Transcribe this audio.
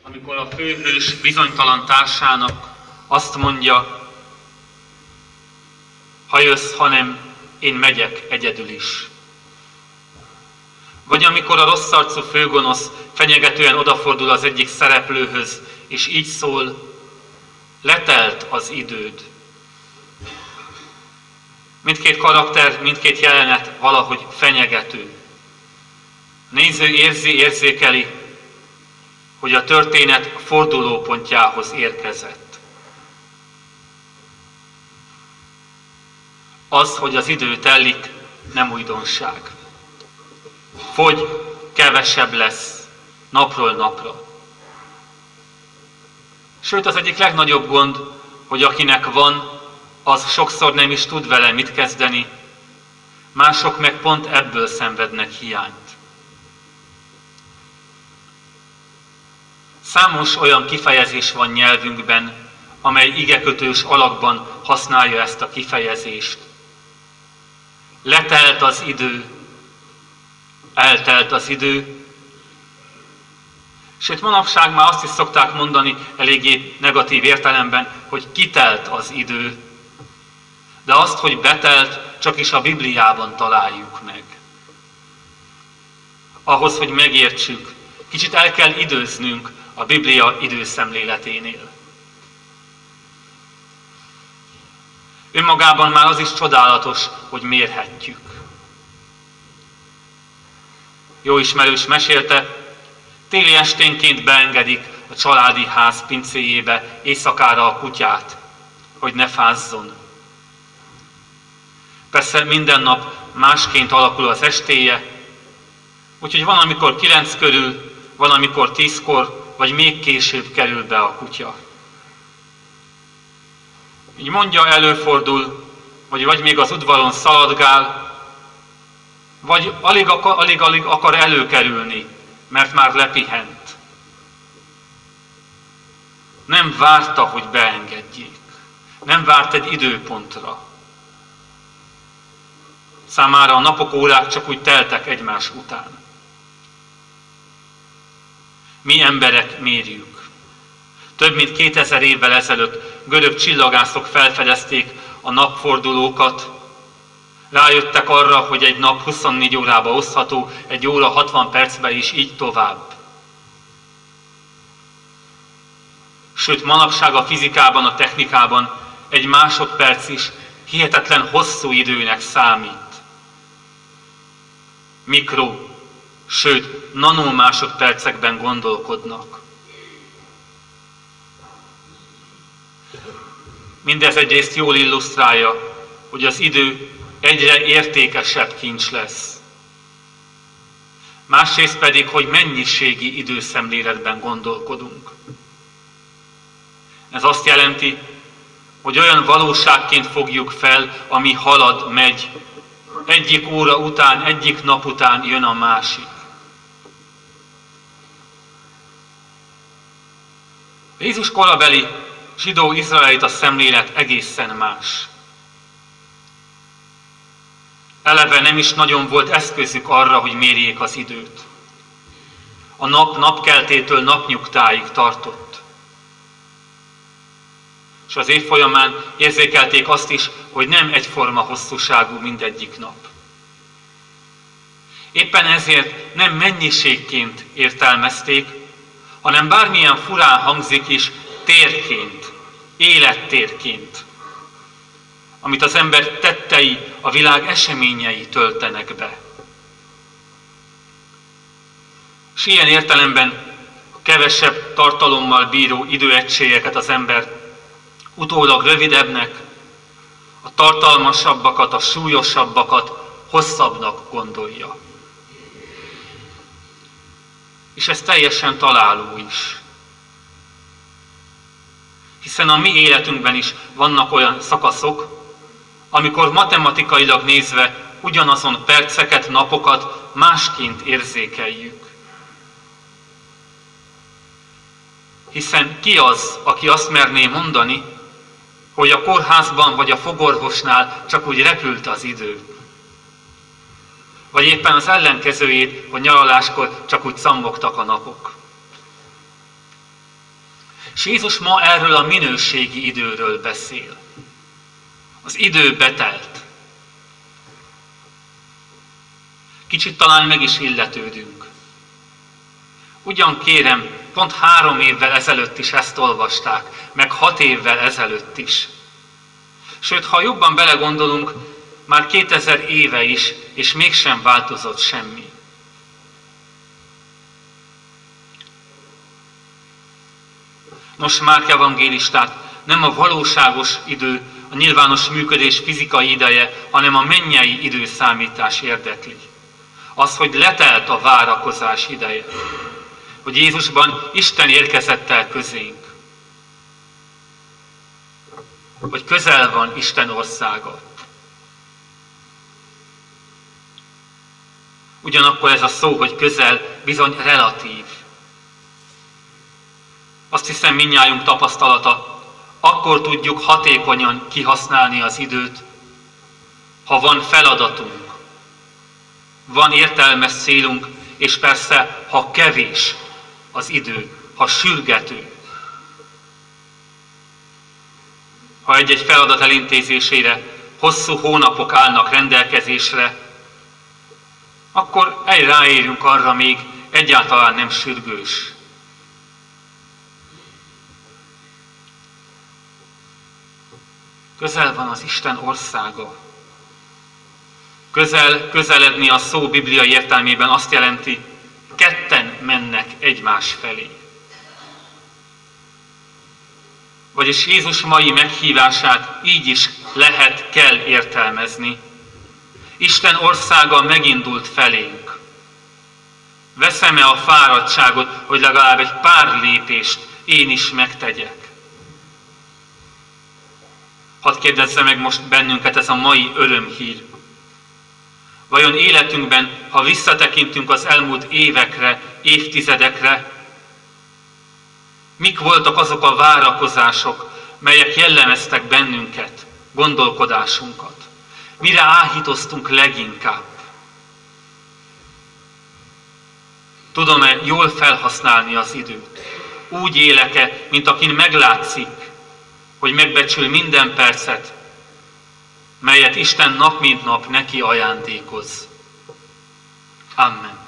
amikor a főhős bizonytalan társának azt mondja, ha jössz, hanem én megyek egyedül is. Vagy amikor a rosszarcú főgonosz fenyegetően odafordul az egyik szereplőhöz, és így szól, letelt az időd. Mindkét karakter, mindkét jelenet valahogy fenyegető. A néző érzékeli, hogy a történet fordulópontjához érkezett. Az, hogy az idő telik, nem újdonság. Fogy, kevesebb lesz, napról napra. Sőt, az egyik legnagyobb gond, hogy akinek van, az sokszor nem is tud vele mit kezdeni, mások meg pont ebből szenvednek hiányt. Számos olyan kifejezés van nyelvünkben, amely igekötős alakban használja ezt a kifejezést. Letelt az idő, eltelt az idő, sőt manapság már azt is szokták mondani eléggé negatív értelemben, hogy kitelt az idő, de azt, hogy betelt, csak is a Bibliában találjuk meg. Ahhoz, hogy megértsük, kicsit el kell időznünk a Biblia időszemléleténél. Önmagában már az is csodálatos, hogy mérhetjük. Jó ismerős mesélte, téli esténként beengedik a családi ház pincéjébe éjszakára a kutyát, hogy ne fázzon. Persze minden nap másként alakul az estéje, úgyhogy van, amikor 9 körül, van, amikor 10-kor, vagy még később kerül be a kutya. Így mondja, előfordul, vagy még az udvaron szaladgál, vagy alig akar előkerülni, mert már lepihent. Nem várta, hogy beengedjék. Nem várt egy időpontra. Számára a napok, órák csak úgy teltek egymás után. Mi emberek mérjük. Több mint 2000 évvel ezelőtt görög csillagászok felfedezték a napfordulókat, rájöttek arra, hogy egy nap 24 órába osztható, egy óra 60 percbe is így tovább. Sőt, manapság a fizikában, a technikában egy másodperc is hihetetlen hosszú időnek számít. Mikro, sőt, nanomásodpercekben gondolkodnak. Mindez egyrészt jól illusztrálja, hogy az idő egyre értékesebb kincs lesz. Másrészt pedig, hogy mennyiségi időszemléletben gondolkodunk. Ez azt jelenti, hogy olyan valóságként fogjuk fel, ami halad, megy. Egyik óra után, egyik nap után jön a másik. Jézus korabeli zsidó-izraelita szemlélet egészen más. Eleve nem is nagyon volt eszközük arra, hogy mérjék az időt. A nap napkeltétől napnyugtáig tartott. És az év folyamán érzékelték azt is, hogy nem egyforma hosszúságú mindegyik nap. Éppen ezért nem mennyiségként értelmezték, hanem bármilyen furán hangzik is, térként, élettérként, amit az ember tettei, a világ eseményei töltenek be. És ilyen értelemben a kevesebb tartalommal bíró időegységeket az ember utólag rövidebbnek, a tartalmasabbakat, a súlyosabbakat hosszabbnak gondolja. És ez teljesen találó is. Hiszen a mi életünkben is vannak olyan szakaszok, amikor matematikailag nézve ugyanazon perceket, napokat másként érzékeljük. Hiszen ki az, aki azt merné mondani, hogy a kórházban vagy a fogorvosnál csak úgy repült az idő? Vagy éppen az ellenkezőjét, hogy nyaraláskor csak úgy szammogtak a napok? És Jézus ma erről a minőségi időről beszél. Az idő betelt. Kicsit talán meg is illetődünk. Ugyan kérem, pont 3 évvel ezelőtt is ezt olvasták, meg 6 évvel ezelőtt is. Sőt, ha jobban belegondolunk, már 2000 éve is, és mégsem változott semmi. Nos, Márk evangélistát nem a valóságos idő, a nyilvános működés fizikai ideje, hanem a mennyei időszámítás érdekli. Az, hogy letelt a várakozás ideje. Hogy Jézusban Isten érkezett el közénk. Hogy közel van Isten országa. Ugyanakkor ez a szó, hogy közel, bizony relatív. Azt hiszem, mindnyájunk tapasztalata, akkor tudjuk hatékonyan kihasználni az időt, ha van feladatunk, van értelmes célunk, és persze, ha kevés az idő, ha sürgető. Ha egy-egy feladat elintézésére hosszú hónapok állnak rendelkezésre, akkor ráérünk arra, még egyáltalán nem sürgős. Közel van az Isten országa. Közeledni a szó bibliai értelmében azt jelenti, ketten mennek egymás felé. Vagyis Jézus mai meghívását így is lehet, kell értelmezni. Isten országa megindult felénk. Veszem-e a fáradtságot, hogy legalább egy pár lépést én is megtegyek? Hadd kérdezze meg most bennünket ez a mai örömhír. Vajon életünkben, ha visszatekintünk az elmúlt évekre, évtizedekre, mik voltak azok a várakozások, melyek jellemeztek bennünket, gondolkodásunkat? Mire áhítoztunk leginkább? Tudom-e jól felhasználni az időt? Úgy élek-e, mint akin meglátszik, hogy megbecsül minden percet, melyet Isten nap mint nap neki ajándékoz. Amen.